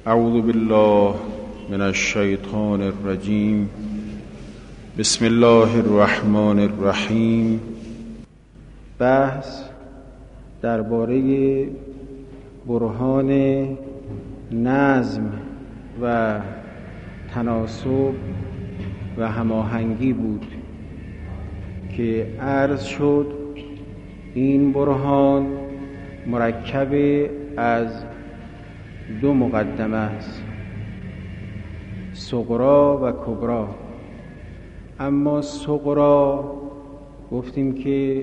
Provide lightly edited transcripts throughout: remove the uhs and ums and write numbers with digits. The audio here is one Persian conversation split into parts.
اعوذ بالله من الشیطان الرجیم. بسم الله الرحمن الرحیم. بحث درباره برهان نظم و تناسب و هماهنگی بود که عرض شد این برهان مرکب از دو مقدمه است، صغرا و کبرا. اما صغرا گفتیم که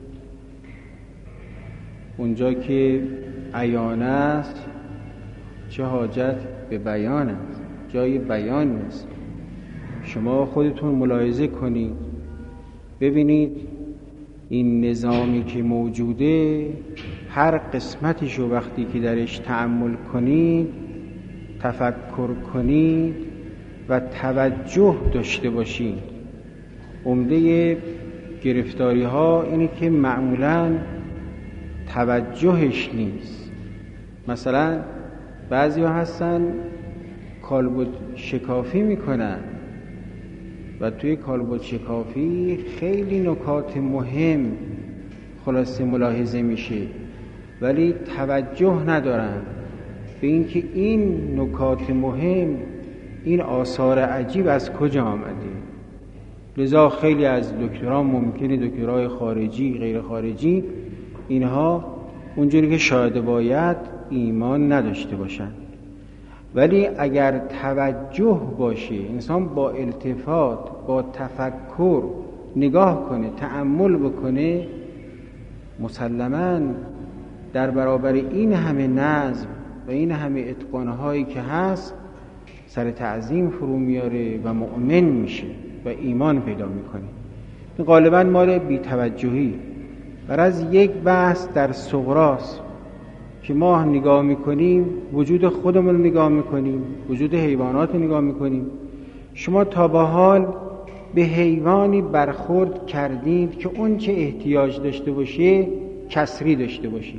اونجا که عیان است چه حاجت به بیان است، جای بیان نیست. شما خودتون ملاحظه کنید ببینید این نظامی که موجوده هر قسمتشو وقتی که درش تأمل کنید، تفکر کنید و توجه داشته باشید، عمده گرفتاری ها اینه که معمولاً توجهش نیست. مثلا بعضی ها هستن کالبد شکافی میکنن و توی کالبد شکافی خیلی نکات مهم خلاصه ملاحظه میشه، ولی توجه ندارن به اینکه این نکات مهم، این آثار عجیب از کجا آمده. لذا خیلی از دکتران ممکنه دکترای خارجی غیر خارجی اینها اونجوری که شاید باید ایمان نداشته باشن، ولی اگر توجه باشه، انسان با التفات با تفکر نگاه کنه، تأمل بکنه، مسلماً در برابر این همه نظم و این همه اتقانهایی که هست سر تعظیم فرو میاره و مؤمن میشه و ایمان پیدا میکنه. این غالباً مال بی‌توجهی. از یک بحث در صغراست که ما نگاه میکنیم، وجود خودمون نگاه میکنیم، وجود حیوانات نگاه میکنیم. شما تا به حال به حیوانی برخورد کردید که اون چه احتیاج داشته باشه کسری داشته باشه؟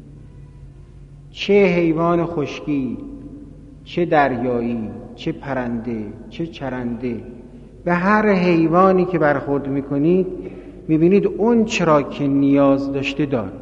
چه حیوان خشکی، چه دریایی، چه پرنده، چه چرنده، به هر حیوانی که برخورد میکنید میبینید اون چرا که نیاز داشته داره،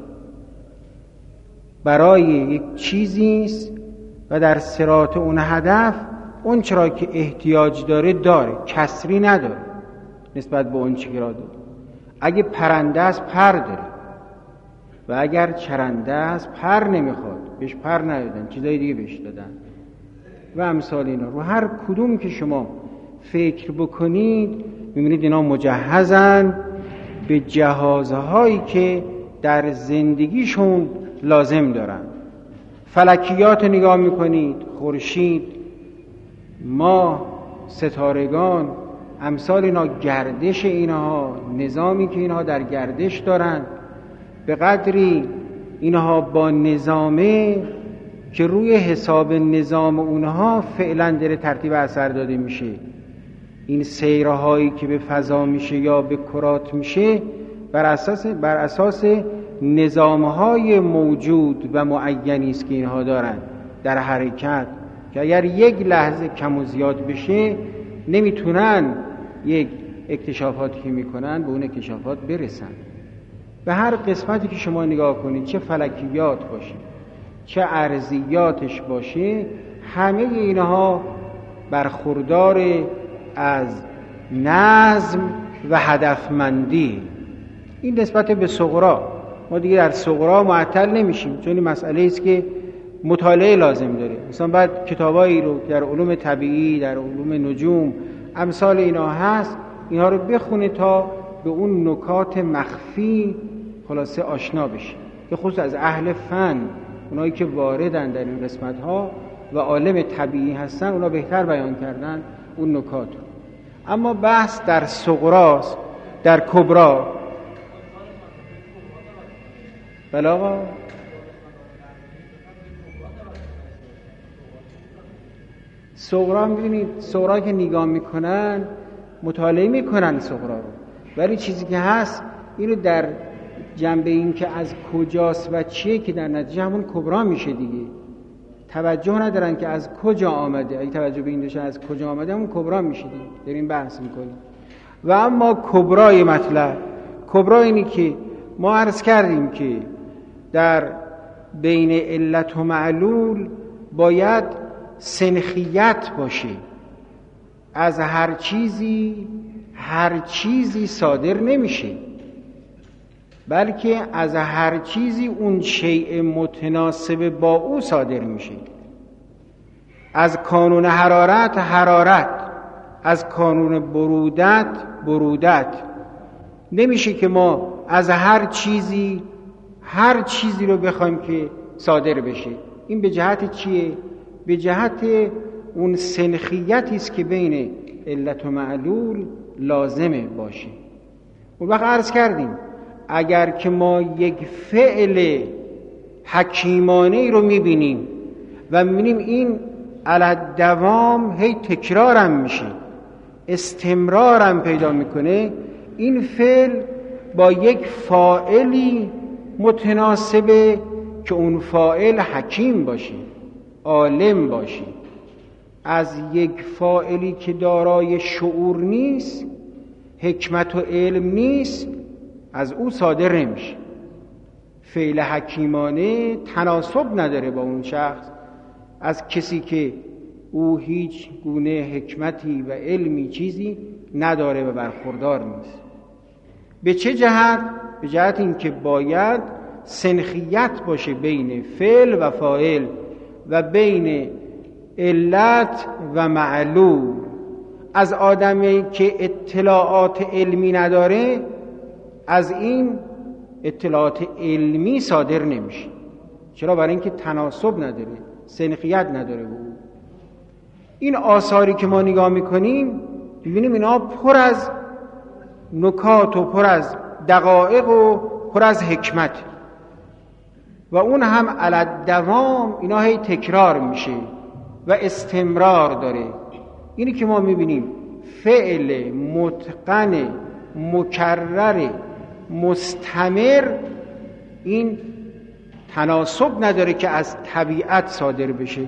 برای یک چیزیست و در صراط اون هدف اون چرا که احتیاج داره کسری نداره نسبت به اون چی که را داره. اگه پرنده است پر داره و اگر چرنده است پر نمیخواد، بهش پر ندادن، چیزای دیگه بهش دادن و امثال اینا. رو هر کدوم که شما فکر بکنید میبینید اینا مجهزن به جهازهایی که در زندگیشون لازم دارن. فلکیات نگاه میکنید، خورشید، ماه، ستارگان، امثال اینا، گردش اینها، نظامی که اینها در گردش دارن، به قدری اینها با نظامه که روی حساب نظام اونها فعلا داره ترتیب اثر داده میشه. این سیرهایی که به فضا میشه یا به کرات میشه بر اساس نظامهای موجود و معینی است که اینها دارن در حرکت، که اگر یک لحظه کم و زیاد بشه نمیتونن یک اکتشافاتی که میکنن به اون اکتشافات برسن. به هر قسمتی که شما نگاه کنید، چه فلکیات باشه چه ارضیاتش باشه، همه اینها برخوردار از نظم و هدفمندی. این نسبت به صغرا. ما دیگه در صغرا معطل نمیشیم، چون این مسئله است که مطالعه لازم داره. مثلا بعد کتابایی رو در علوم طبیعی، در علوم نجوم، امثال اینا هست، اینها رو بخونه تا به اون نکات مخفی خلاصه آشنا بشه. به خصوص از اهل فن، اونایی که واردن در این قسمت ها و عالم طبیعی هستن، اونا بهتر بیان کردن اون نکات رو. اما بحث در صغراست. در کبرا بله آقا، صغرا می‌بینید، صغرا که نگاه میکنن مطالعه میکنن صغرا رو، ولی چیزی که هست اینو در جنبه این که از کجاست و چیه که در نتیجه همون کبرا میشه دیگه. توجه ندارن که از کجا آمده. اگه توجه به این داشتن از کجا آمده همون کبرا میشه دیگه، داریم بحث میکنیم. و اما کبرای مطلب، کبرا اینی که ما عرض کردیم که در بین علت و معلول باید سنخیت باشه. از هر چیزی صادر نمیشه، بلکه از هر چیزی اون شیء متناسب با او صادر میشه. از کانون حرارت، از کانون برودت. نمیشه که ما از هر چیزی رو بخوایم که صادر بشه. این به جهت چیه؟ به جهت اون سنخیتی است که بین علت و معلول لازمه باشه. اون وقت عرض کردیم اگر که ما یک فعل حکیمانه رو میبینیم و میبینیم این علت دوام هی تکرارم میشه، استمرارم پیدا میکنه، این فعل با یک فاعلی متناسبه که اون فاعل حکیم باشه، عالم باشه. از یک فاعلی که دارای شعور نیست، حکمت و علم نیست، از او صادر نمیشه. فعل حکیمانه تناسب نداره با اون شخص، از کسی که او هیچ گونه حکمتی و علمی چیزی نداره و برخوردار نیست. به چه جهت؟ به جهت این که باید سنخیت باشه بین فعل و فاعل و بین علت و معلول. از آدمی که اطلاعات علمی نداره، از این اطلاعات علمی صادر نمیشه. چرا؟ برای اینکه تناسب نداره، سنخیت نداره با او. این آثاری که ما نگاه میکنیم ببینیم اینا پر از نکات و پر از دقایق و پر از حکمت و اون هم علت دوام اینا هی تکرار میشه و استمرار داره. اینی که ما میبینیم فعل متقن مکرر مستمر، این تناسب نداره که از طبیعت صادر بشه،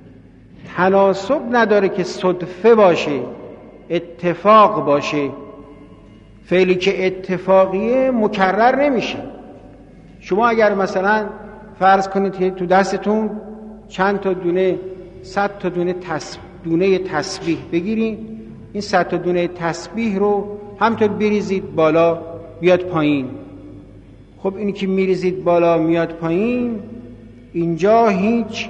تناسب نداره که صدفه باشه، اتفاق باشه. فعلی که اتفاقیه مکرر نمیشه. شما اگر مثلا فرض کنید تو دستتون چند تا دونه 100 تا دونه تسبیح بگیرید، این 100 تا دونه تسبیح رو همطور بریزید بالا بیاد پایین. خب اینی که میریزید بالا میاد پایین، اینجا هیچ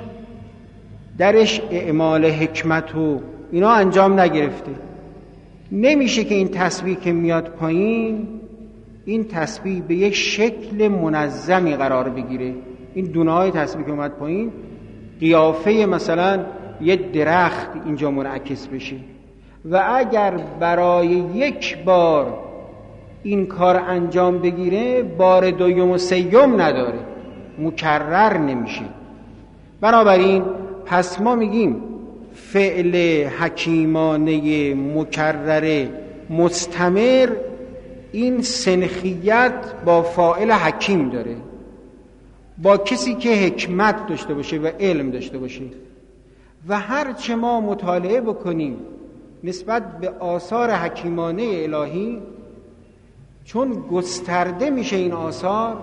درش اعمال حکمت و اینا انجام نگرفته. نمیشه که این تسبیح که میاد پایین، این تسبیح به یک شکل منظمی قرار بگیره. این دونه های تسبیح که اومد پایین قیافه مثلا یه درخت اینجا منعکس بشه و اگر برای یک بار این کار انجام بگیره، بار دوم و سوم نداره، مکرر نمیشه. بنابراین پس ما میگیم فعل حکیمانه مکرر مستمر این سنخیت با فاعل حکیم داره، با کسی که حکمت داشته باشه و علم داشته باشه. و هر چه ما مطالعه بکنیم نسبت به آثار حکیمانه الهی، چون گسترده میشه این آثار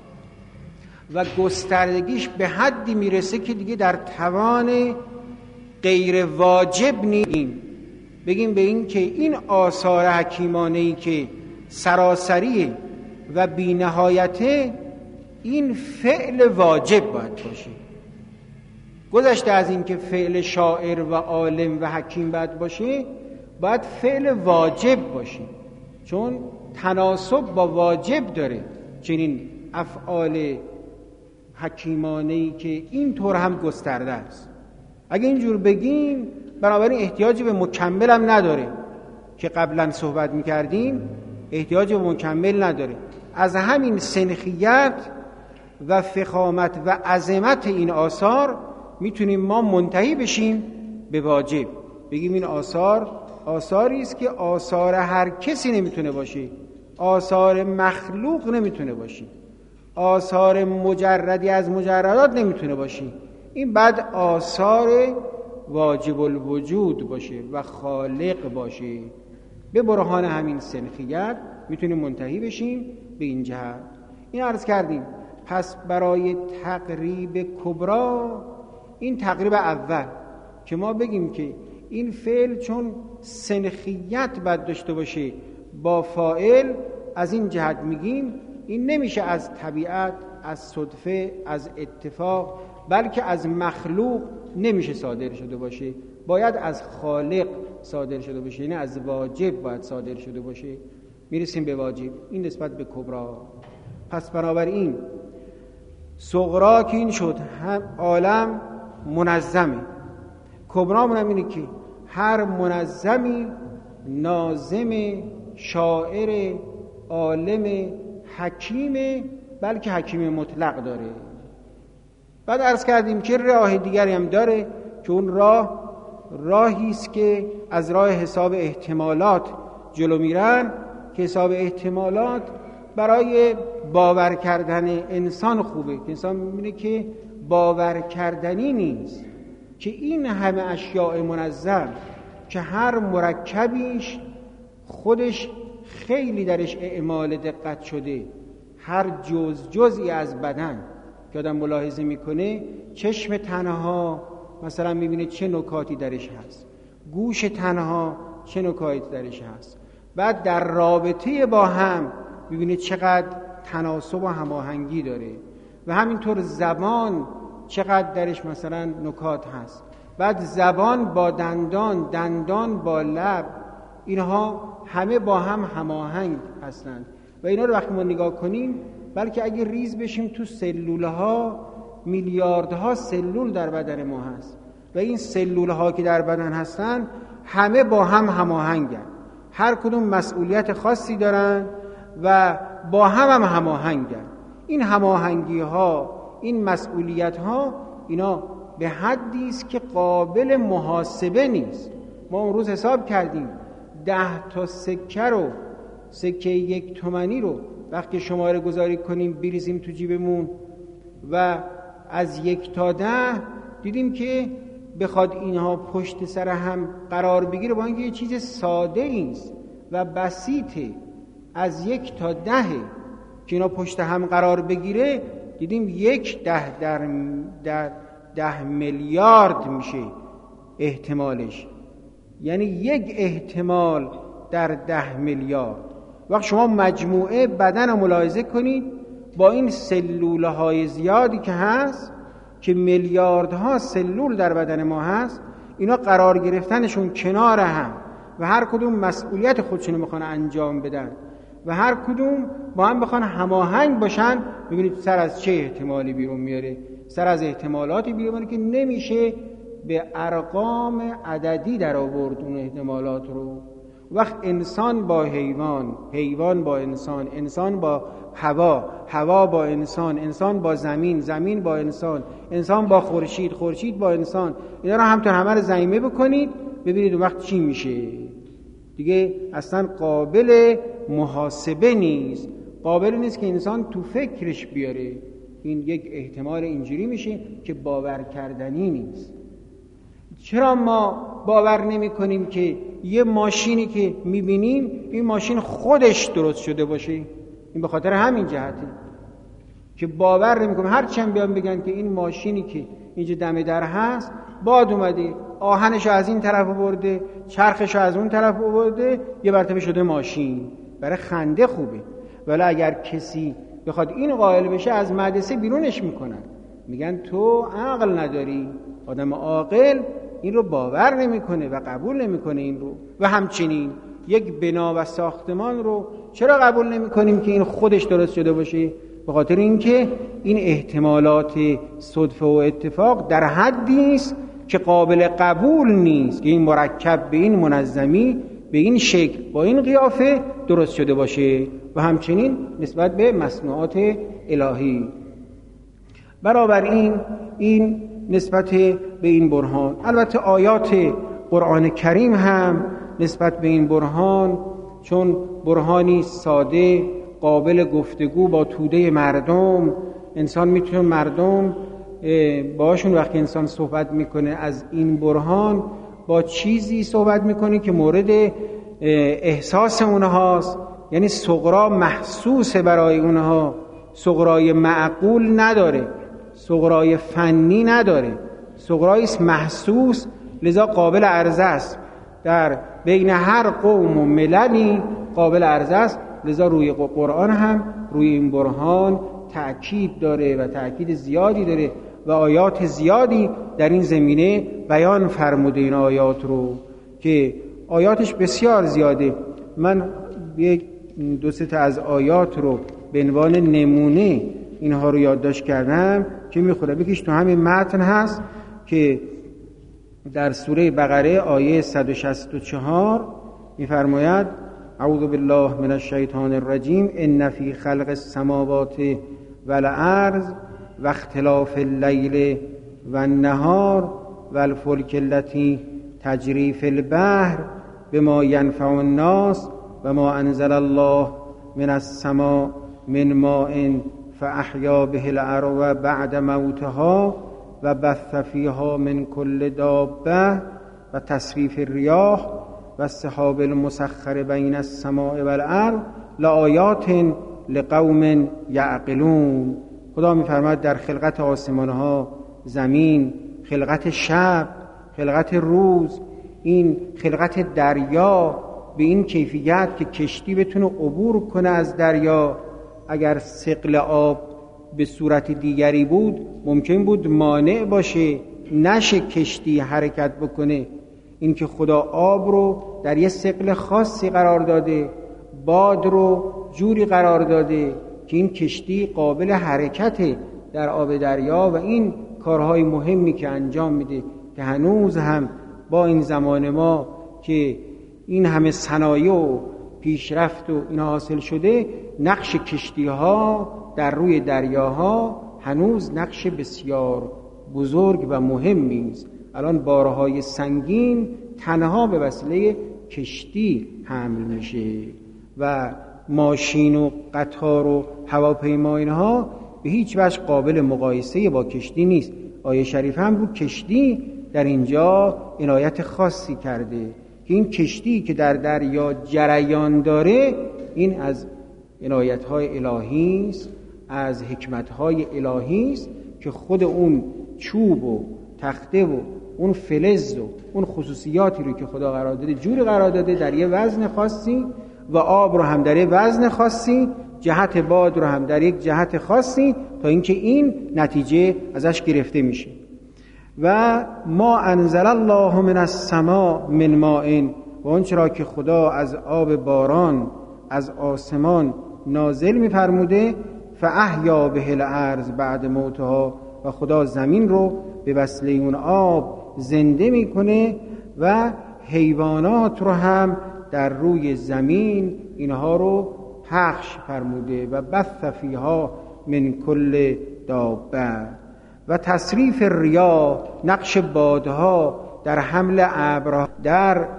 و گستردگیش به حدی میرسه که دیگه در توان غیر واجب نیستیم بگیم به این که این آثار حکیمانه‌ای که سراسریه و بی نهایته، این فعل واجب باید باشه. گذشته از این که فعل شاعر و عالم و حکیم باید باشه، باید فعل واجب باشه، چون تناسب با واجب داره چنین افعال حکیمانه‌ای که اینطور هم گسترده است. اگه اینجور بگیم بنابراین احتیاجی به مکمل هم نداره که قبلا صحبت میکردیم، احتیاج به مکمل نداره. از همین سنخیت و فخامت و عظمت این آثار میتونیم ما منتهی بشیم به واجب، بگیم این آثاری است که آثار هر کسی نمیتونه باشه، آثار مخلوق نمیتونه باشه، آثار مجردی از مجردات نمیتونه باشه. این بعد آثار واجب الوجود باشه و خالق باشه. به برهان همین سنخیت میتونیم منتهی بشیم به این جهت. این عرض کردیم. پس برای تقریب کبرا، این تقریب اول که ما بگیم که این فعل چون سنخیت باید داشته باشه با فاعل، از این جهت میگیم این نمیشه از طبیعت، از صدفه، از اتفاق، بلکه از مخلوق نمیشه صادر شده باشه، باید از خالق صادر شده باشه، یعنی از واجب باید صادر شده باشه. میرسیم به واجب. این نسبت به کبرا. پس بنابراین صغرا که این شد هم عالم منظمه، کبرا هم اینه که هر منظمی ناظم، شاعر، عالم، حکیم، بلکه حکیم مطلق داره. بعد عرض کردیم که راه دیگری هم داره که اون راهی است که از راه حساب احتمالات جلو میرن، که حساب احتمالات برای باور کردن انسان خوبه، که انسان میبینه که باور کردنی نیست که این همه اشیاء منظم که هر مرکبیش خودش خیلی درش اعمال دقت شده، هر جزئی از بدن که آدم ملاحظه میکنه، چشم تنها مثلا میبینه چه نکاتی درش هست، گوش تنها چه نکاتی درش هست، بعد در رابطه با هم میبینه چقدر تناسب و هماهنگی داره، و همینطور زبان چقدر درش مثلا نکات هست، بعد زبان با دندان، دندان با لب، اینها همه با هم هماهنگ هستند. و اینا رو وقتی ما نگاه کنیم، بلکه اگه ریز بشیم تو سلوله ها، میلیاردها سلول در بدن ما هست و این سلول ها که در بدن هستن همه با هم هماهنگن، هر کدوم مسئولیت خاصی دارن و با هم هماهنگن. این هماهنگی ها، این مسئولیت ها، اینا به حدی است که قابل محاسبه نیست. ما اون روز حساب کردیم 10 تا سکه رو، سکه 1 تومانی رو وقتی شماره گذاری کنیم بریزیم تو جیبمون و از 1 تا 10 دیدیم که بخواد اینها پشت سر هم قرار بگیره، با اینکه یه چیز ساده است و بسیطه، از 1 تا 10 که اینا پشت هم قرار بگیره، دیدیم 1 10 میلیارد میشه احتمالش، یعنی 1 احتمال در 10 میلیارد. وقت شما مجموعه بدن رو ملاحظه کنید با این سلوله های زیادی که هست، که میلیاردها سلول در بدن ما هست، اینا قرار گرفتنشون کنار هم و هر کدوم مسئولیت خودشونو میخوان انجام بدن و هر کدوم با هم بخوان هماهنگ باشن، ببینید سر از چه احتمالی بیرون میاره، سر از احتمالاتی بیرون میاره که نمیشه به ارقام عددی در آورد اون احتمالات رو. وقت انسان با حیوان، حیوان با انسان، انسان با هوا، هوا با انسان، انسان با زمین، زمین با انسان، انسان با خورشید، خورشید با انسان، اینا رو همطور همه رو ضمیمه بکنید، ببینید اون وقت چی میشه. دیگه اصلا قابل محاسبه نیست، قابل نیست که انسان تو فکرش بیاره. این یک احتمال اینجوری میشه که باور کردنی نیست. چرا ما باور نمی کنیم که یه ماشینی که میبینیم این ماشین خودش درست شده باشه؟ این به خاطر همین جهته که باور نمی کنیم. هر چند بیان بگن که این ماشینی که اینجا دم در هست باد اومده، آهنشو از این طرف برده، چرخشو از اون طرف برده، یه مرتبه شده ماشین. برای خنده خوبه، ولی اگر کسی بخواد این قائل بشه از مدرسه بیرونش میکنن، میگن تو عقل نداری. آدم عاقل این رو باور نمیکنه و قبول نمیکنه این رو. و همچنین یک بنا و ساختمان رو چرا قبول نمیکنیم که این خودش درست شده باشه؟ به خاطر اینکه این احتمالات صدفه و اتفاق در حدی است که قابل قبول نیست که این مرکب به این منظمی، به این شکل، با این قیافه درست شده باشه. و همچنین نسبت به مصنوعات الهی. بنابراین این نسبت به این برهان. البته آیات قرآن کریم هم نسبت به این برهان، چون برهانی ساده قابل گفتگو با توده مردم، انسان میتونه مردم باشون وقتی انسان صحبت میکنه از این برهان با چیزی صحبت میکنه که مورد احساس اونهاست، یعنی صغرا محسوس برای اونها، صغرای معقول نداره، صغرای فنی نداره، صغرایش محسوس، لذا قابل عرضه است، در بین هر قوم و مللی قابل عرضه است. لذا روی قرآن هم روی این برهان تأکید داره و تأکید زیادی داره و آیات زیادی در این زمینه بیان فرموده این آیات رو که آیاتش بسیار زیاده. من یک دو سه تا از آیات رو به عنوان نمونه اینها رو یادداشت کردم که میخوره. یکیش تو همین متن هست که در سوره بقره آیه 164 میفرماید اعوذ بالله من الشیطان الرجیم ان فی خلق السماوات والارض و اختلاف اللیل و النهار و الفلک التي تجری فی البحر بما ینفع الناس و ما انزل الله من السماء من ماء فاحیا به الارض بعد موتها و بث فیها من کل دابه و تصریف الریاح و السحاب المسخر بین السماء والارض لآیات لقوم یعقلون. خدا می‌فرماید در خلقت آسمان‌ها، زمین، خلقت شب، خلقت روز، این خلقت دریا به این کیفیت که کشتی بتونه عبور کنه از دریا. اگر ثقل آب به صورت دیگری بود ممکن بود مانع باشه، نشه کشتی حرکت بکنه. این که خدا آب رو در یه ثقل خاصی قرار داده، باد رو جوری قرار داده که این کشتی قابل حرکت در آب دریا و این کارهای مهمی که انجام میده که هنوز هم با این زمان ما که این همه صنایع و پیشرفت و اینا حاصل شده، نقش کشتی ها در روی دریاها هنوز نقش بسیار بزرگ و مهمی است. الان بارهای سنگین تنها به وسیله کشتی حمل میشه و ماشین و قطار و هواپیما اینها به هیچ وجه قابل مقایسه با کشتی نیست. آیه شریف هم رو کشتی در اینجا عنایت خاصی کرده که این کشتی که در دریا جریان داره این از عنایت‌های الهی است، از حکمت‌های الهی است که خود اون چوب و تخته و اون فلز و اون خصوصیاتی رو که خدا قرار داده، جوری قرار داده در یه وزن خاصی و آب رو هم در یه وزن خاصی، جهت باد رو هم در یک جهت خاصی، تا اینکه این نتیجه ازش گرفته میشه. و ما انزل الله من السماء من ماء، و اون چرا که خدا از آب باران از آسمان نازل می‌فرموده، فاحیا به الارض بعد موتها، و خدا زمین رو به وسیله اون آب زنده میکنه و حیوانات رو هم در روی زمین اینها رو پخش فرموده و بث فیها من کل دابه. و تصریف الریاح، نقش بادها در حمل ابرها، در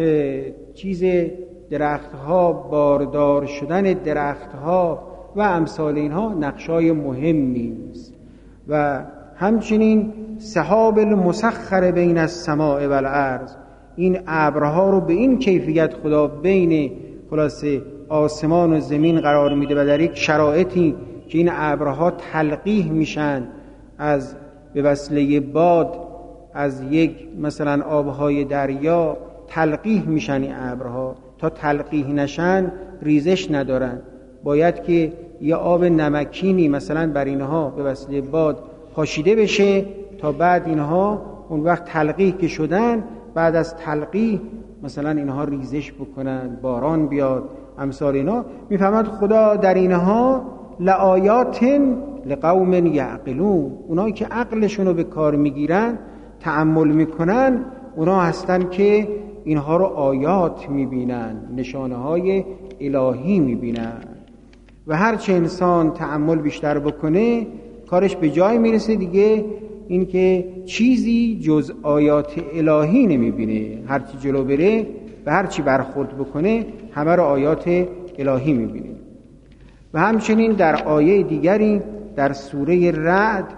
چیز درختها، باردار شدن درختها و امثال اینها نقشای مهمی است. و همچنین سحاب المسخر بین السماء والارض، این ابرها رو به این کیفیت خدا بین خلاصه آسمان و زمین قرار میده و در یک شرایطی که این ابرها تلقیح میشن از به وسیله باد از یک مثلا آبهای دریا تلقیح میشن. این ابرها تا تلقیح نشن ریزش ندارن، باید که یه آب نمکینی مثلا بر اینها به وسیله باد پاشیده بشه تا بعد اینها اون وقت تلقیح که شدن، بعد از تلقیح مثلا اینها ریزش بکنن، باران بیاد، امثال اینا. میفهمد خدا در اینها لآیات لقوم یعقلون، اونایی که عقلشون رو به کار میگیرن، تأمل میکنن، اونا هستن که اینها رو آیات میبینن، نشانه های الهی میبینن. و هرچه انسان تأمل بیشتر بکنه کارش به جای میرسه دیگه، این که چیزی جز آیات الهی نمیبینه. هرچی جلو بره و هرچی برخورد بکنه همه رو آیات الهی میبینه. و همچنین در آیه دیگری در سوره رعد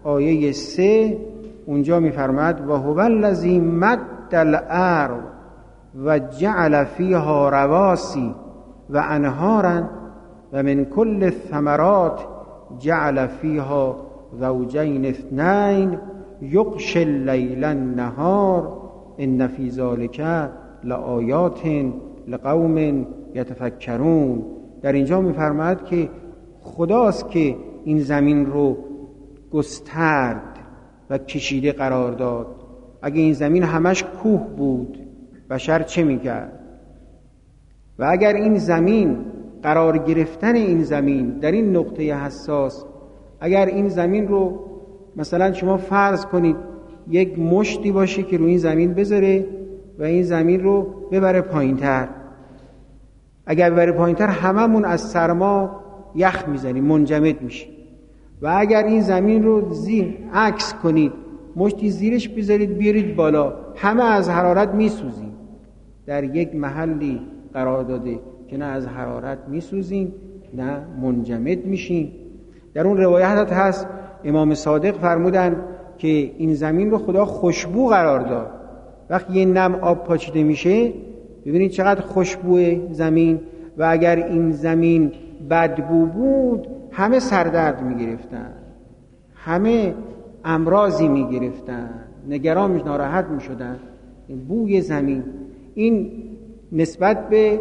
آیه 3 اونجا میفرماد و هو الذی مد الارض و جعل فیها رواسی و انهارا و من کل الثمرات جعل فیها زوجین اثنین یغشی اللیل النهار ان فی ذلک لآیات لقوم یتفکرون. در اینجا میفرماید که خداست که این زمین رو گسترد و کشیده قرار داد. اگه این زمین همش کوه بود بشر چه میکرد؟ و اگر این زمین، قرار گرفتن این زمین در این نقطه حساس، اگر این زمین رو مثلا شما فرض کنید یک مشتی باشه که روی این زمین بذاره و این زمین رو ببره پایین‌تر، اگر ببره پایین‌تر هممون از سرما یخ میزنیم، منجمد میشیم. و اگر این زمین رو عکس کنید، مشتی زیرش بذارید بیارید بالا، همه از حرارت میسوزیم. در یک محلی قرار داده که نه از حرارت میسوزیم نه منجمد میشیم. در اون روایت هست امام صادق فرمودن که این زمین رو خدا خوشبو قرار داد. وقتی یه نم آب پاچیده میشه ببینید چقدر خوشبوه زمین، و اگر این زمین بدبو بود همه سردرد میگرفتن، همه امراضی میگرفتن، نگران ناراحت میشدن. بوی زمین این نسبت به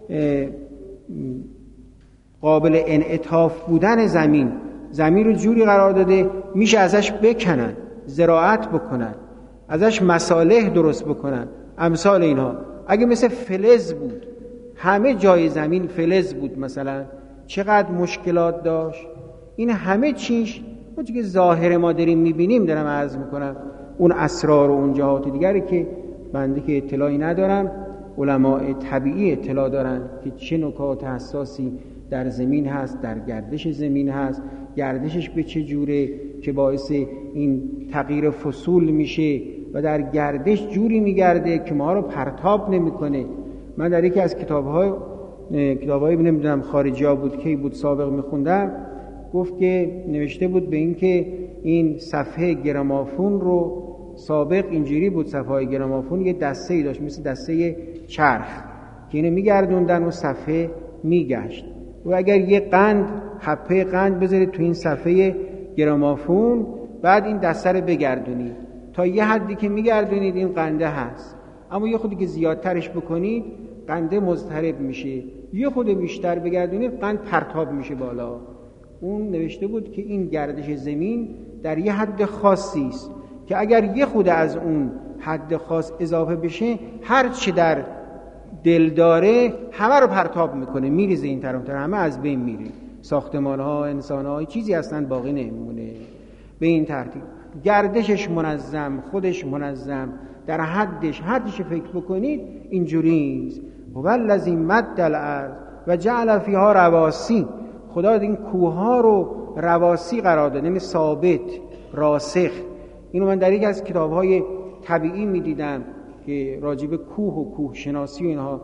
قابل انعطاف بودن زمین رو جوری قرار داده میشه ازش بکنن، زراعت بکنن، ازش مصالح درست بکنن. امثال اینها اگه مثل فلز بود، همه جای زمین فلز بود مثلا، چقدر مشکلات داشت. این همه چیش اون که ظاهر ما داریم میبینیم، دارم عرض میکنم، اون اسرار و اون جهات دیگری که بنده که اطلاعی ندارم، علماء طبیعی اطلاع دارن که چه نکات حساسی در زمین هست، در گردش زمین هست، گردشش به چه جوره که باعث این تغییر فصول میشه و در گردش جوری میگرده که ما رو پرتاب نمیکنه. من در یکی از کتاب‌های نمیدونم خارجی ها بود کی بود سابق میخوندم، گفت که نوشته بود به این که این صفحه گرامافون رو سابق اینجوری بود، صفحه گرامافون یه دسته‌ای داشت مثل دسته چرخ که اینو میگردوندن و صفحه میگشت، و اگر یه حبه قند بذارید تو این صفحه گرامافون، بعد این دسته رو بگردونید تا یه حدی که میگردونید این قنده هست، اما یه خودی که زیادترش بکنید قنده مضطرب میشه، یه خود بیشتر بگردونید قند پرتاب میشه بالا. اون نوشته بود که این گردش زمین در یه حد خاصی است که اگر یه خود از اون حد خاص اضافه بشه، هر چی در دل داره همه رو پرتاب میکنه، میریزه این طرف همه از بین میره، ساختمان ها، انسان ها، چیزی اصلا باقی نمیمونه. به این ترتیب گردشش منظم، خودش منظم، در حدش فکر بکنید اینجوریست. هو الذی مد الارض و جعل فیها رواسی. خدا این کوه‌ها رو رواسی قرار داد، یعنی ثابت، راسخ. اینو من در یک از کتاب‌های طبیعی می‌دیدم که راجع به کوه و کوه شناسی و اینها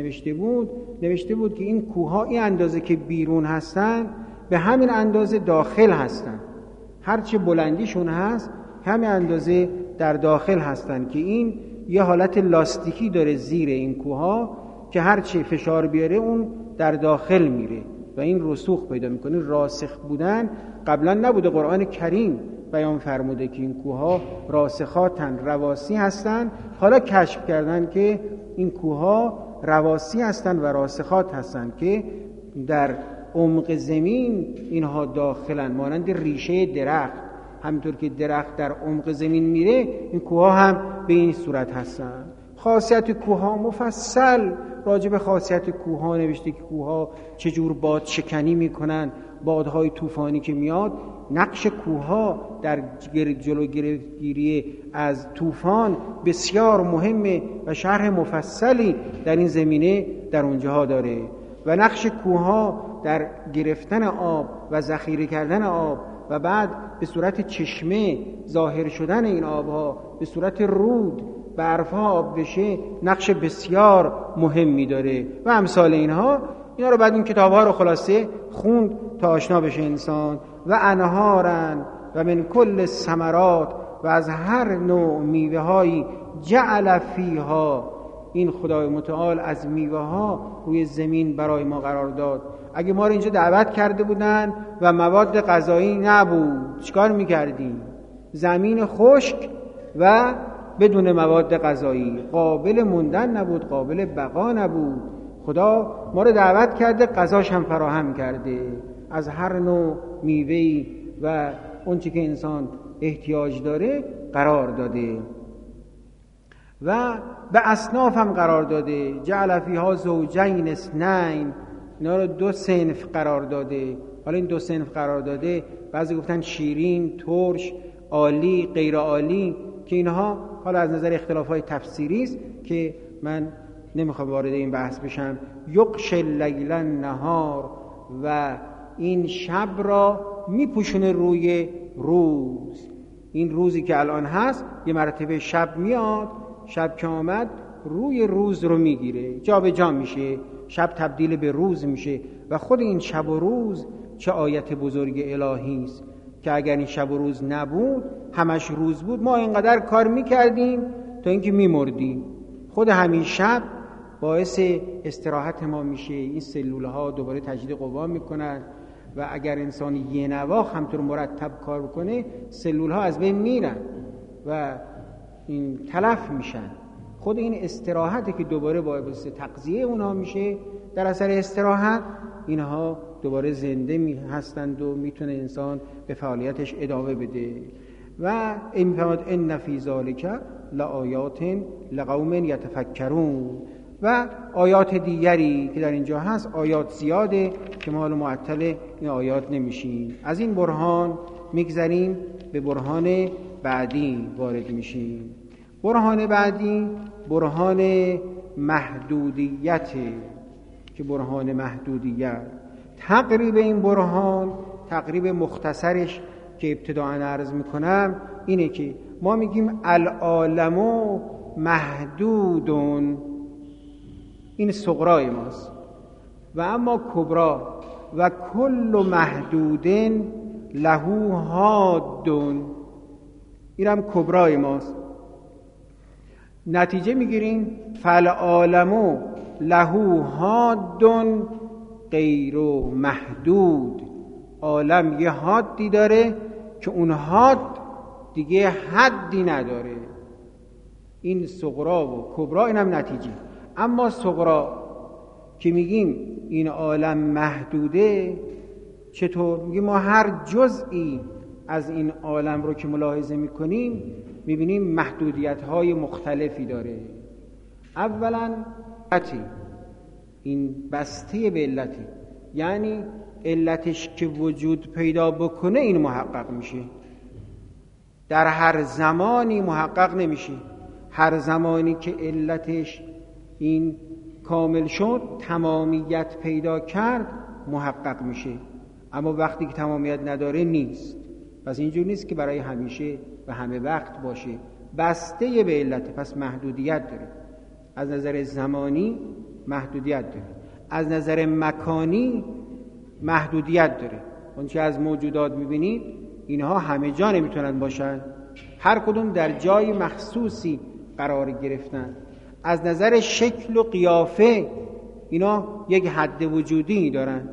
نوشته بود که این کوه‌ها این اندازه که بیرون هستن به همین اندازه داخل هستن، هرچه بلندیشون هست همین اندازه در داخل هستن، که این یه حالت لاستیکی داره زیر این کوه‌ها که هرچه فشار بیاره اون در داخل میره و این رسوخ پیدا میکنه. راسخ بودن قبلا نبوده، قرآن کریم بیان فرموده که این کوه‌ها راسخاتن، رواسی هستن. حالا کشف کردن که این کوه‌ها رواسی هستن و راسخات هستن که در عمق زمین اینها داخلن، مانند ریشه درخت. همینطور که درخت در عمق زمین میره، این کوه‌ها هم به این صورت هستن. خاصیت کوه‌ها مفصل راجع به خاصیت کوه‌ها نوشته که کوه‌ها چجور باد شکنی میکنن، بادهای طوفانی که میاد. نقش کوه‌ها در جلوگیری از طوفان بسیار مهمه و شرح مفصلی در این زمینه در اونجاها داره. و نقش کوه‌ها در گرفتن آب و ذخیره کردن آب و بعد به صورت چشمه ظاهر شدن این آبها، به صورت رود برفها آب بشه، نقش بسیار مهمی داره و امثال اینها اینا رو بعد این کتاب‌ها رو خلاصه خوند تا آشنا بشه انسان. و انهارن و من کل الثمرات و از هر نوع میوه هایی جعل فیها، این خدای متعال از میوه ها روی زمین برای ما قرار داد. اگه ما رو اینجا دعوت کرده بودن و مواد غذایی نبود چیکار میکردیم؟ زمین خشک و بدون مواد غذایی، قابل موندن نبود، قابل بقا نبود. خدا ما رو دعوت کرده، غذاش هم فراهم کرده، از هر نوع میوه‌ای و اون چی که انسان احتیاج داره قرار داده و به اصناف هم قرار داده. جعل فیها زوجین اثنین، اینا رو دو صنف قرار داده. حالا این دو صنف قرار داده، بعضی گفتن شیرین، ترش، عالی، غیر عالی، که اینها حالا از نظر اختلافات تفسیری است که من نمیخوام وارد این بحث بشم. یغشی اللیل النهار، و این شب را میپوشونه روی روز. این روزی که الان هست یه مرتبه شب میاد، شب که آمد روی روز رو میگیره، جا به جا میشه، شب تبدیل به روز میشه. و خود این شب و روز چه آیت بزرگ الهی است که اگر این شب و روز نبود، همش روز بود، ما اینقدر کار میکردیم تا اینکه میمردیم. خود همین شب باعث استراحت ما میشه، این سلول ها دوباره تجدید قوا میکنن و اگر انسان یه نواخت همطور مرتب کار بکنه، سلول ها از بین میرن و این تلف میشن. خود این استراحتی که دوباره باعث تغذیه اونها میشه، در اثر استراحت اینها دوباره زنده هستند و میتونه انسان به فعالیتش ادامه بده. و این میفرماد ان فی ذالک لآیات لقوم یتفکرون. و آیات دیگری که در اینجا هست، آیات زیاده که ما حالا معطل این آیات نمیشیم. از این برهان میگذریم به برهان بعدی وارد میشیم. برهان بعدی برهان محدودیت، که برهان محدودیت تقریب این برهان، تقریب مختصرش که ابتداء عرض میکنم اینه که ما میگیم العالم محدودون، این صغرای ماست، و اما کبرا و کل محدودن له حادون، اینم کبرای ماست. نتیجه میگیریم فالعالم له حادون غیر محدود، عالم یه حدی داره که اون حد دیگه حدی نداره. این صغرا و کبرا، اینم نتیجه. اما صغرا که میگیم این عالم محدوده، چطور؟ میگیم ما هر جزئی از این عالم رو که ملاحظه میکنیم میبینیم محدودیت‌های مختلفی داره. اولا این بسته به علتی، یعنی علتش که وجود پیدا بکنه این محقق میشه، در هر زمانی محقق نمیشه. هر زمانی که علتش این کامل شد، تمامیت پیدا کرد، محقق میشه. اما وقتی که تمامیت نداره نیست. پس اینجور نیست که برای همیشه و همه وقت باشه، بسته به علت، پس محدودیت داره. از نظر زمانی محدودیت داره، از نظر مکانی محدودیت داره. اون چه از موجودات میبینید اینها همه جا نمیتونن باشن، هر کدوم در جای مخصوصی قرار گرفتن. از نظر شکل و قیافه اینا یک حد وجودی دارن،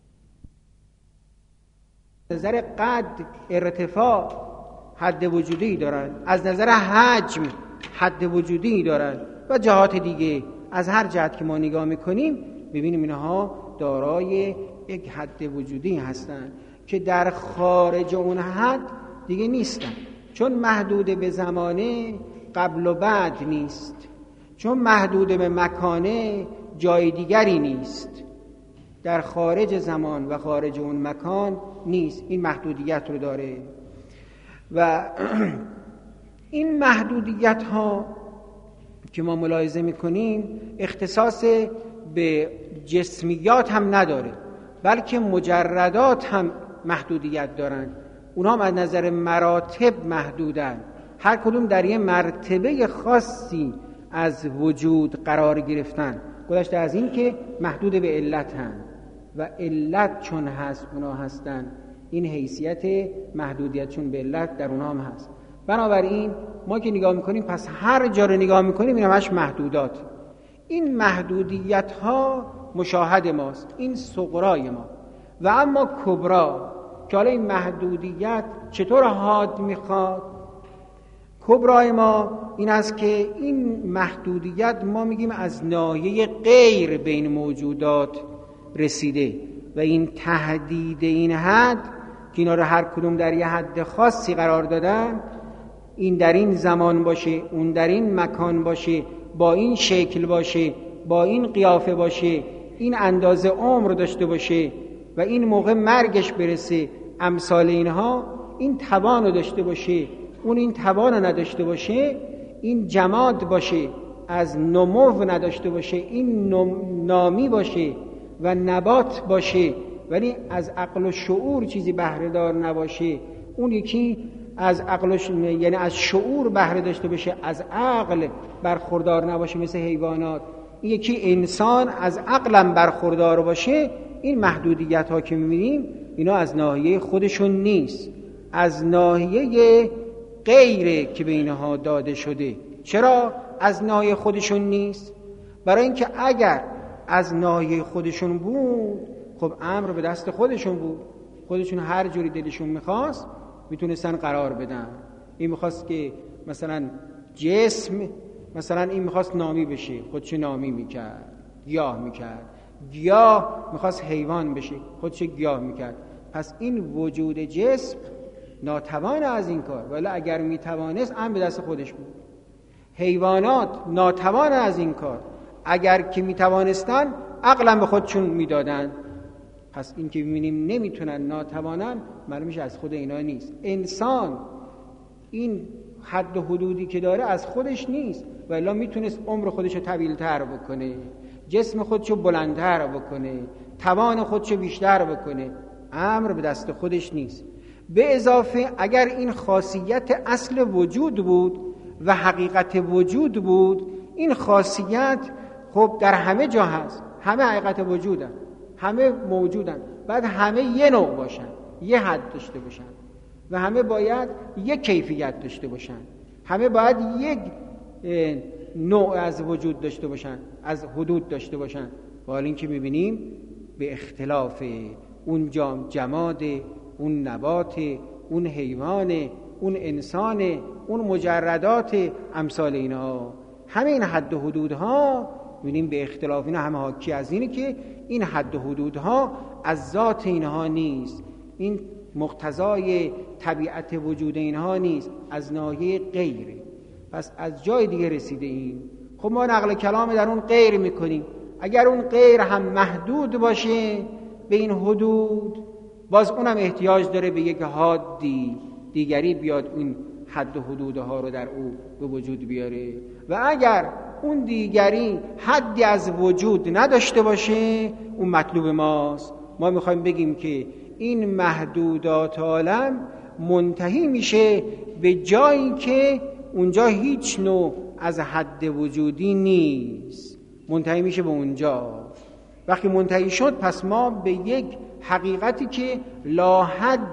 از نظر قد، ارتفاع حد وجودی دارن، از نظر حجم حد وجودی دارن و جهات دیگه. از هر جهت که ما نگاه میکنیم ببینیم اینها دارای یک حد وجودی هستن که در خارج اون حد دیگه نیستن، چون محدود به زمانه قبل و بعد نیست، چون محدود به مکانه جای دیگری نیست، در خارج زمان و خارج اون مکان نیست. این محدودیت رو داره و این محدودیت ها که ما ملاحظه میکنیم اختصاص به جسمیات هم نداره، بلکه مجردات هم محدودیت دارن. اونها هم از نظر مراتب محدودن، هر کدوم در یه مرتبه خاصی از وجود قرار گرفتن، گذشته از این که محدود به علت هم و علت چون هست اونا هستن. این حیثیت محدودیت چون به علت در اونها هم هست. بنابراین ما که نگاه میکنیم، پس هر جا رو نگاه میکنیم این همش محدودات. این محدودیت ها مشاهد ماست، این صغرای ما. و اما کبرا، که حالا این محدودیت چطور حاد میخواد؟ کبرای ما این است که این محدودیت ما میگیم از ناحیه غیر بین موجودات رسیده و این تهدید این حد که اینا رو هر کدوم در یه حد خاصی قرار دادن، این در این زمان باشه، اون در این مکان باشه، با این شکل باشه، با این قیافه باشه، این اندازه عمر داشته باشه و این موقع مرگش برسه، امثال اینها، این توان رو داشته باشه، اون این توان رو نداشته باشه، این جماد باشه، از نمو نداشته باشه، این نامی باشه و نبات باشه، ولی از عقل و شعور چیزی بهره دار نباشه، اون یکی از عقل یعنی از شعور بهره داشته باشه، از عقل برخوردار نباشه مثل حیوانات، این یکی انسان از عقلم برخوردار باشه. این محدودیت ها که می‌بینیم اینا از ناحیه خودشون نیست، از ناحیه غیره که به اینها داده شده. چرا از ناحیه خودشون نیست؟ برای اینکه اگر از ناحیه خودشون بود، خب امر به دست خودشون بود، خودشون هر جوری دلشون میخواست میتونستن قرار بدن. این میخواست که مثلا جسم، مثلا این میخواست نامی بشه، خودش نامی میکرد، گیاه میکرد، گیاه میخواست حیوان بشه، خودش گیاه میکرد. پس این وجود جسم ناتوان از این کار، ولی اگر میتوانست امر به دست خودش بود. حیوانات ناتوان از این کار، اگر که میتوانستن عقلا به خودشون میدادن. پس این که میبینیم نمیتونن، ناتوانن، معلومش از خود اینا نیست. انسان این حد و حدودی که داره از خودش نیست، ولی میتونست عمر خودشو طویل‌تر بکنه، جسم خودشو بلندتر بکنه، توان خودشو بیشتر بکنه. امر به دست خودش نیست. به اضافه اگر این خاصیت اصل وجود بود و حقیقت وجود بود، این خاصیت خب در همه جا هست، همه حقیقت وجودن، همه موجودن، بعد همه یه نوع باشن، یه حد داشته باشن و همه باید یک کیفیت داشته باشن، همه باید یک نوع از وجود داشته باشن، از حدود داشته باشن. با این که میبینیم به اختلاف اون جماد، اون نبات، اون حیوان، اون انسان، اون مجردات، امثال اینها، همه این حد و حدودها می‌بینیم به اختلاف اینا همه حاکی از اینه که این حد و حدودها از ذات اینها نیست، این مقتضای طبیعت وجود اینها نیست، از ناحیه غیره. پس از جای دیگه رسیده این. خب ما نقل کلام در اون غیر میکنیم. اگر اون غیر هم محدود باشه به این حدود، باز اونم احتیاج داره به یک حادی دیگری بیاد این حد و حدودها رو در او به وجود بیاره. و اگر اون دیگری حدی از وجود نداشته باشه، اون مطلوب ماست. ما میخوایم بگیم که این محدودات عالم منتهی میشه به جایی که اونجا هیچ نوع از حد وجودی نیست، منتهی میشه به اونجا. وقتی منتهی شد پس ما به یک حقیقتی که لا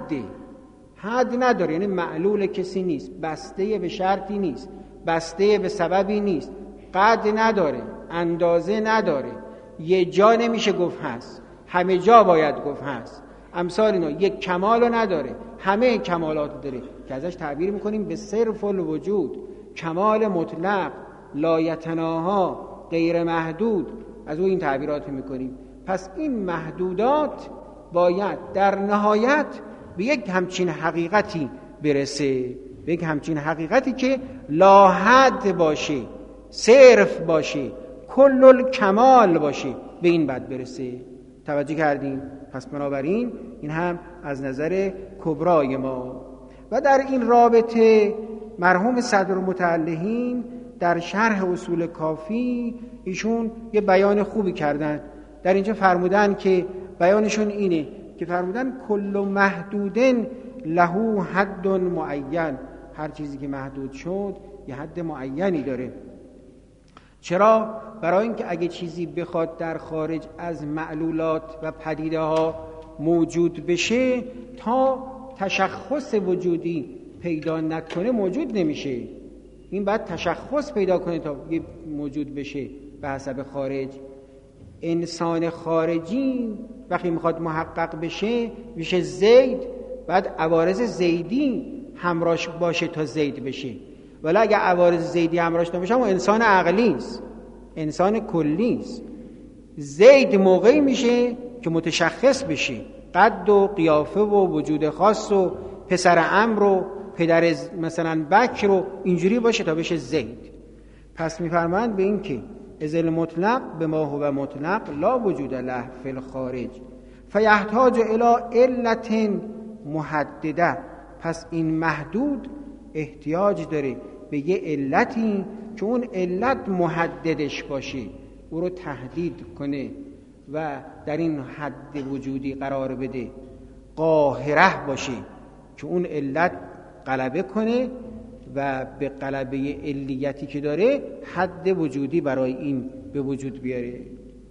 حد نداره، یعنی معلول کسی نیست، بسته به شرطی نیست، بسته به سببی نیست، قد نداره، اندازه نداره، یه جا نمیشه گفت هست، همه جا باید گفت هست، امثال اینا. یک کمال نداره، همه کمالات داره که ازش تعبیر میکنیم به صرف الوجود، کمال مطلق، لایتناها، غیر محدود، از او این تعبیرات میکنیم. پس این محدودات باید در نهایت به یک همچین حقیقتی برسه، به یک همچین حقیقتی که لا حد باشه، صرف باشه، کل الکمال باشه، به این بد برسه. توجه کردیم؟ پس بنابراین این هم از نظر کبرای ما. و در این رابطه مرحوم صدرالمتعلحین در شرح اصول کافی ایشون یه بیان خوبی کردن. در اینجا فرمودن که بیانشون اینه که فرمودن کل محدودن له حد معین، هر چیزی که محدود شد یه حد معینی داره. چرا؟ برای اینکه اگه چیزی بخواد در خارج از معلولات و پدیده ها موجود بشه تا تشخص وجودی پیدا نکنه موجود نمیشه. این باید تشخص پیدا کنه تا موجود بشه به حسب خارج. انسان خارجی وقتی میخواد محقق بشه زید، بعد عوارض زیدی همراهش باشه تا زید بشه. ولی اگه عوارض زیدی همراهش نباشه اون انسان عقلی است، انسان کلی است. زید موقعی میشه که متشخص بشه، قد و قیافه و وجود خاص و پسر عمرو و پدر مثلا بکر رو اینجوری باشه تا بشه زید. پس میفرمایند به این که ازل مطلق به ما هو مطلق لا وجود له فی الخارج فیحتاج الی علت محدده. پس این محدود احتیاج داره به یه علتی که اون علت محددش باشه، او رو تهدید کنه و در این حد وجودی قرار بده، قاهره باشه که اون علت غلبه کنه و به غلبه علیتی که داره حد وجودی برای این به وجود بیاره.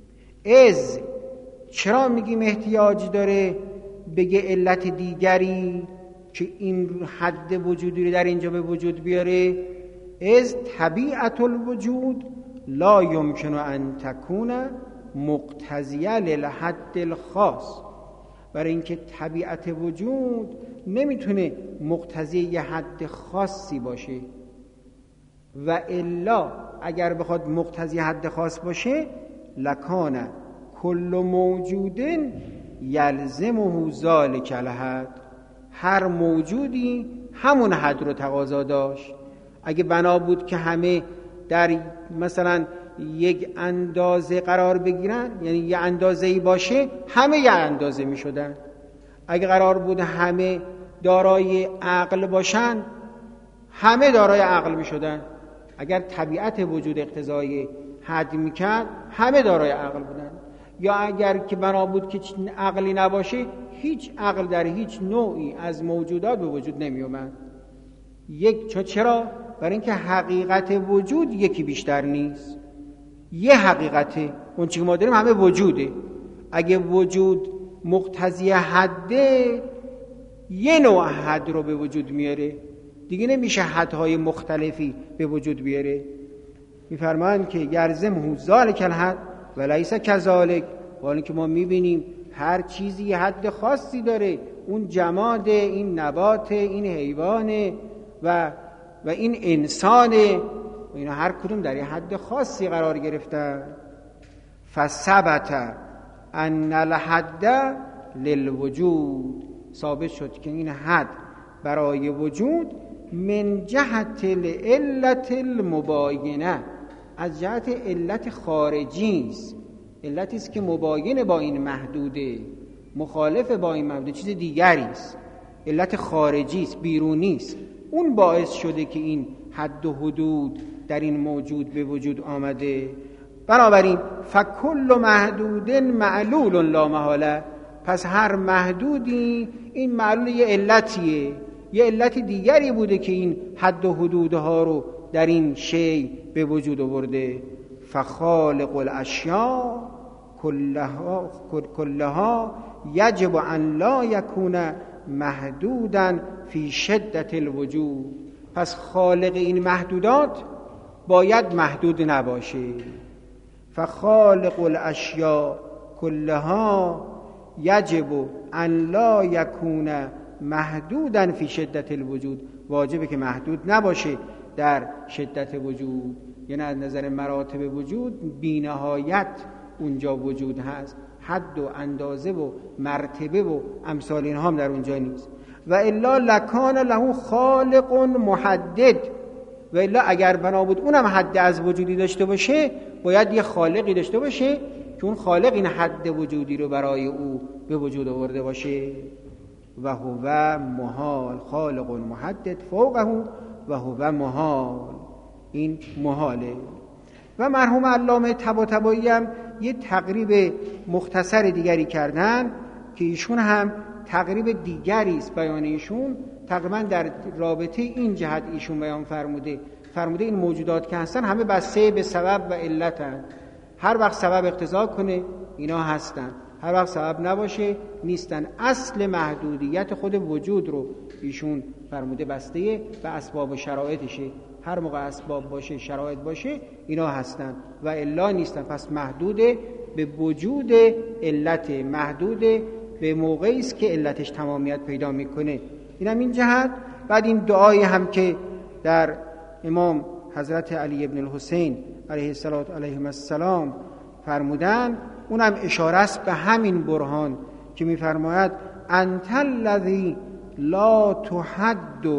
چرا میگیم احتیاج داره به یه علت دیگری که این حد وجودی رو در اینجا به وجود بیاره؟ طبیعت الوجود لا یمکن ان تکون مقتضیه للحد الخاص. برای اینکه طبیعت وجود نمیتونه مقتضی یه حد خاصی باشه، و الا اگر بخواد مقتضی حد خاص باشه لکان کل موجود یلزمه ذلک الحد، هر موجودی همون حد رو تقاضا داشت. اگه بنا بود که همه در مثلا یک اندازه قرار بگیرن، یعنی یه اندازه‌ای باشه، همه یه اندازه می شدن. اگه قرار بود همه دارای عقل باشن، همه دارای عقل می شدن. اگر طبیعت وجود اقتضای حد می کرد، همه دارای عقل بودن. یا اگر که بنا بود که عقلی نباشه، هیچ عقل در هیچ نوعی از موجودات به وجود نمی اومد. چرا؟ برای اینکه حقیقت وجود یکی بیشتر نیست، یه حقیقته. اون چیزی که ما داریم همه وجوده. اگه وجود مقتضی حده، یه نوع حد رو به وجود میاره، دیگه نمیشه حدهای مختلفی به وجود بیاره. میفرمایند که یلزمه ذلک الحد ولیس کذالک، حالا که ما میبینیم هر چیزی یه حد خاصی داره. اون جماد، این نبات، این حیوان و این انسان، اینا هر کدوم در یه حد خاصی قرار گرفتن. فثبت ان الحد للوجود، ثابت شد که این حد برای وجود من جهت العلت المباینه، از جهت علت خارجی است، علتی است که مباین با این محدوده، مخالف با این محدوده، چیز دیگری است، علت خارجی است، بیرونی است. اون باعث شده که این حد و حدود در این موجود به وجود آمده. بنابراین فکل محدود معلول لا محاله، پس هر محدودی این معلول یه علتیه، یه علت دیگری بوده که این حد و حدودها رو در این شی به وجود آورده. فخالق الاشیاء کلها یجب ان لا یکون محدودا فی شدت الوجود، پس خالق این محدودات باید محدود نباشه. فخالق الاشیاء کلها یجب ان لا یکون محدودا فی شدت الوجود، واجبه که محدود نباشه در شدت وجود، یعنی از نظر مراتب وجود بی نهایت اونجا وجود هست، حد و اندازه و مرتبه و امثال اینها هم در اونجا نیست. و الا لکان له خالق محدد، و الا اگر بنا بود اونم حد از وجودی داشته باشه، باید یه خالقی داشته باشه که اون خالق این حد وجودی رو برای او به وجود آورده باشه. و هو محال، خالق محدد فوقه و هو محال، این محاله. و مرحوم علامه طباطبایی هم یه تقریب مختصر دیگری کردن که ایشون هم تقریب دیگری است، بیان ایشون تقریبا در رابطه این جهت ایشون بیان فرموده این موجودات که هستن همه بسته به سبب و علتن، هر وقت سبب اقتضا کنه اینا هستن، هر وقت سبب نباشه نیستن. اصل محدودیت خود وجود رو ایشون فرموده بسته به اسباب و شرایطشه. هر موقع اسباب باشه شرایط باشه اینا هستن و الا نیستن. پس محدوده به وجود علت، محدوده به موقعی است که علتش تمامیت پیدا میکنه. اینم این جهت. بعد این دعایی هم که در امام حضرت علی ابن الحسین علیه السلام فرمودن، اونم اشاره است به همین برهان که میفرماید انت الذی لا تحد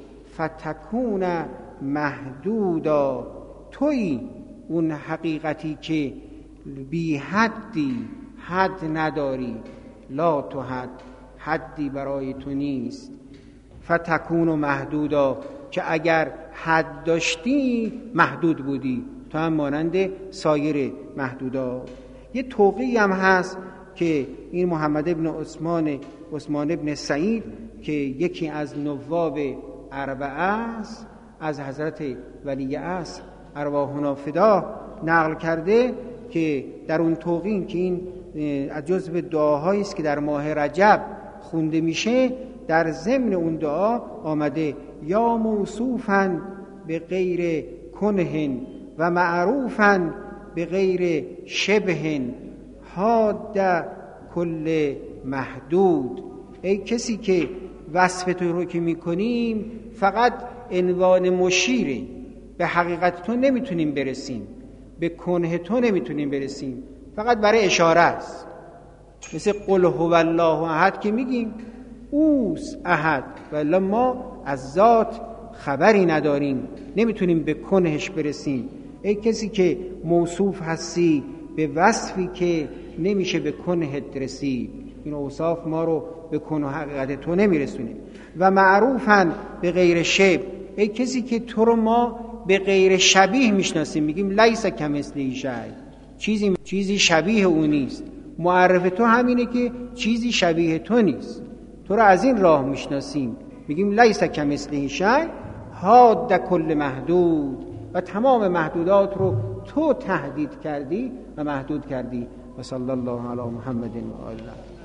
فتکون محدودا، تویی اون حقیقتی که بی حدی، حد نداری، لا تحد، حدی برای تو نیست، فتکون محدودا، که اگر حد داشتی محدود بودی، تو هم مانند سایر محدودا. یه توقیعی هم هست که این محمد ابن عثمان ابن سعید که یکی از نواب اربعه است، از حضرت ولی عصر ارواحنا فدا نقل کرده که در اون توقیع که این از جزو دعاهایی است که در ماه رجب خونده میشه، در ضمن اون دعا آمده یا موصوفاً به غیر کنه و معروفاً به غیر شبه حاد کل محدود. ای کسی که وصف تو رو که میکنیم فقط عنوان مشیره، به حقیقت تو نمیتونیم برسیم، به کنه تو نمیتونیم برسیم، فقط برای اشاره است. مثل قل هو الله احد که میگیم اوس احد، ولی ما از ذات خبری نداریم، نمیتونیم به کنهش برسیم. ای کسی که موصوف هستی به وصفی که نمیشه به کنهت رسید، این اوصاف ما رو به کنه حقیقت تو نمیرسونه. و معروفاً به غیر شبه، ای کسی که تو رو ما به غیر شبیه میشناسیم، میگیم لیس کمثله شیء، چیزی شبیه او نیست. معرف تو همینه که چیزی شبیه تو نیست، تو رو از این راه میشناسیم، میگیم لیس کمثله شیء حاد کل محدود، و تمام محدودات رو تو تهدید کردی و محدود کردی. و صلی الله علی محمد و آله.